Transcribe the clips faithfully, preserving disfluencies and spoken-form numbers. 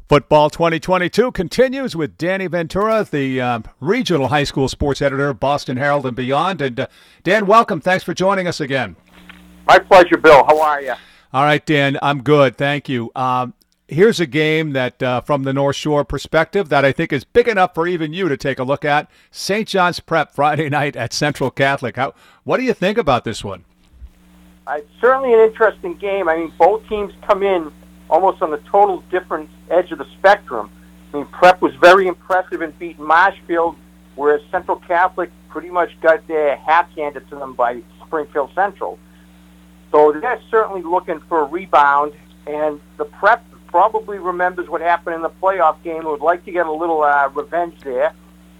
Football twenty twenty-two continues with Danny Ventura, the uh, regional high school sports editor, Boston Herald and beyond. And uh, Dan, welcome. Thanks for joining us again. My pleasure, Bill. How are you? All right, Dan, I'm good. Thank you. Um, here's a game that, uh, from the North Shore perspective, that I think is big enough for even you to take a look at. Saint John's Prep Friday night at Central Catholic. How, what do you think about this one? Uh, it's certainly an interesting game. I mean, both teams come in almost on the total different edge of the spectrum. I mean, Prep was very impressive in beating Marshfield, whereas Central Catholic pretty much got their hat handed to them by Springfield Central. So they're certainly looking for a rebound, and the Prep probably remembers what happened in the playoff game and would like to get a little uh, revenge there.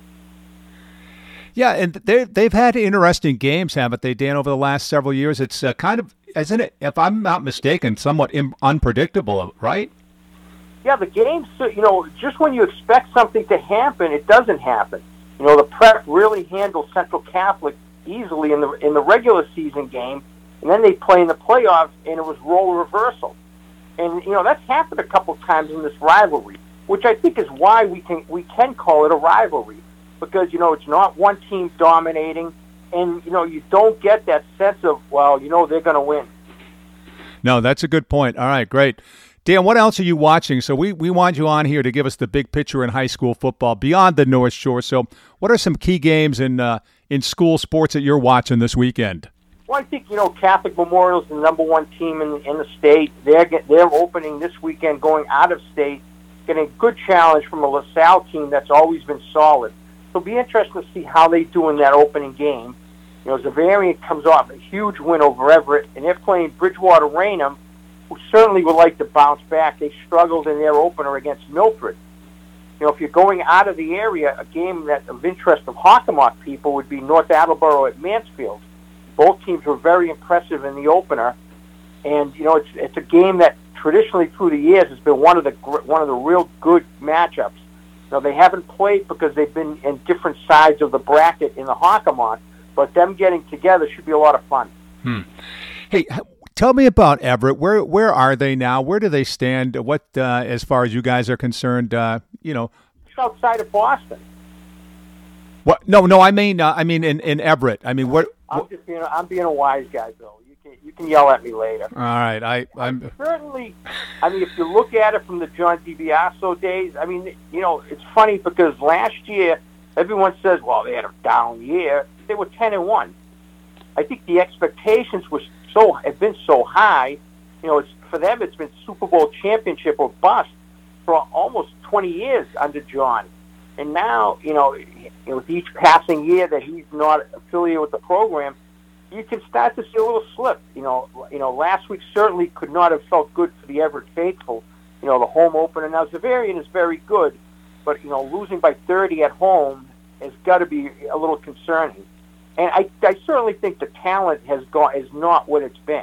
Yeah, and they, they've had interesting games, haven't they, Dan, over the last several years? It's uh, kind of, isn't it, if I'm not mistaken, somewhat im- unpredictable, right? Yeah, the games, you know, just when you expect something to happen, it doesn't happen. You know, the Prep really handled Central Catholic easily in the in the regular season game, and then they play in the playoffs, and it was role reversal. And, you know, that's happened a couple times in this rivalry, which I think is why we can we can call it a rivalry. Because, you know, it's not one team dominating, and, you know, you don't get that sense of, well, you know, they're going to win. No, that's a good point. All right, great. Dan, what else are you watching? So we, we want you on here to give us the big picture in high school football beyond the North Shore. So what are some key games in uh, in school sports that you're watching this weekend? Well, I think, you know, Catholic Memorial is the number one team in, in the state. They're, get, they're opening this weekend going out of state, getting a good challenge from a LaSalle team that's always been solid. So it'll be interesting to see how they do in that opening game. You know, Zavarian comes off a huge win over Everett, and they're playing Bridgewater Raynham, who certainly would like to bounce back. They struggled in their opener against Milford. You know, if you're going out of the area, a game that of interest of Hockomock people would be North Attleboro at Mansfield. Both teams were very impressive in the opener, and you know, it's it's a game that traditionally through the years has been one of the one of the real good matchups. Now, they haven't played because they've been in different sides of the bracket in the Hockomock, but them getting together should be a lot of fun. Hmm. Hey, tell me about Everett. Where where are they now? Where do they stand? What, uh, as far as you guys are concerned, uh, you know? It's outside of Boston. What? No, no. I mean, uh, I mean in, in Everett. I mean, what? I'm just being I'm being a wise guy, Bill. You can you can yell at me later. All right, I I'm certainly. I mean, if you look at it from the John DiBiaso days, I mean, you know, it's funny because last year everyone says, well, they had a down year. They were ten and one. I think the expectations were so have been so high. You know, it's for them. It's been Super Bowl championship or bust for almost twenty years under John. And now, you know, with each passing year that he's not affiliated with the program, you can start to see a little slip. You know, you know, last week certainly could not have felt good for the Everett faithful. You know, the home opener. Now, Zavarian is very good, but, you know, losing by thirty at home has got to be a little concerning. And I, I certainly think the talent has gone is not what it's been.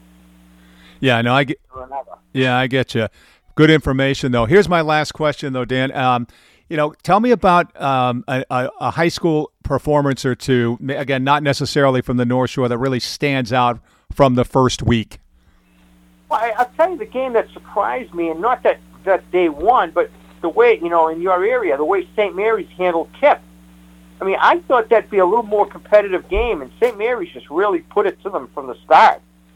Yeah, no, I get. Yeah, I get you. Good information, though. Here's my last question, though, Dan. Um, You know, tell me about um, a, a high school performance or two, again, not necessarily from the North Shore, that really stands out from the first week. Well, I, I'll tell you the game that surprised me, and not that, that they won, but the way, you know, in your area, the way Saint Mary's handled Kip. I mean, I thought that'd be a little more competitive game, and Saint Mary's just really put it to them from the start.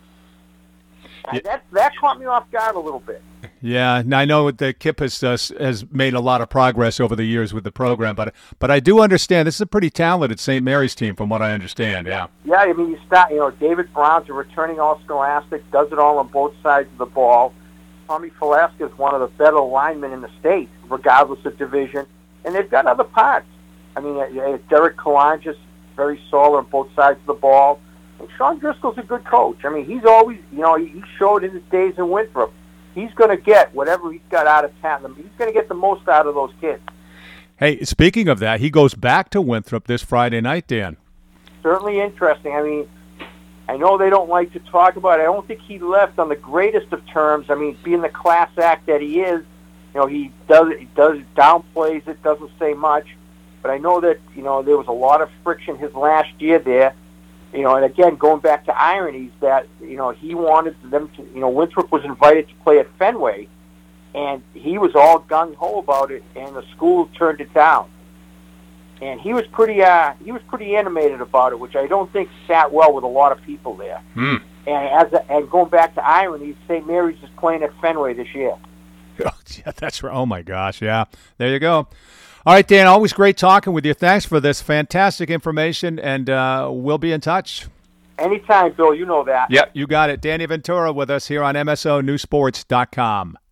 Yeah. That, that caught me off guard a little bit. Yeah, and I know that Kip has uh, has made a lot of progress over the years with the program, but but I do understand this is a pretty talented Saint Mary's team, from what I understand. Yeah. Yeah, I mean, you start. You know, David Brown's a returning All-Scholastic, does it all on both sides of the ball. Tommy Falaska is one of the better linemen in the state, regardless of division, and they've got other parts. I mean, uh, Derek Kalanges, very solid on both sides of the ball, and Sean Driscoll's a good coach. I mean, he's always, you know, he showed in his days in Winthrop. He's going to get whatever he's got out of town. He's going to get the most out of those kids. Hey, speaking of that, he goes back to Winthrop this Friday night, Dan. Certainly interesting. I mean, I know they don't like to talk about it. I don't think he left on the greatest of terms. I mean, being the class act that he is, you know, he does he does downplays it, doesn't say much. But I know that, you know, there was a lot of friction his last year there. You know, and again, going back to ironies, that, you know, he wanted them to, you know, Winthrop was invited to play at Fenway, and he was all gung-ho about it, and the school turned it down. And he was pretty uh, he was pretty animated about it, which I don't think sat well with a lot of people there. Mm. And as a, and going back to irony, Saint Mary's is playing at Fenway this year. Oh, yeah, that's right. Oh my gosh, yeah. There you go. All right, Dan. Always great talking with you. Thanks for this fantastic information, and uh, we'll be in touch. Anytime, Bill. You know that. Yep, you got it. Danny Ventura with us here on M S O News Sports dot com.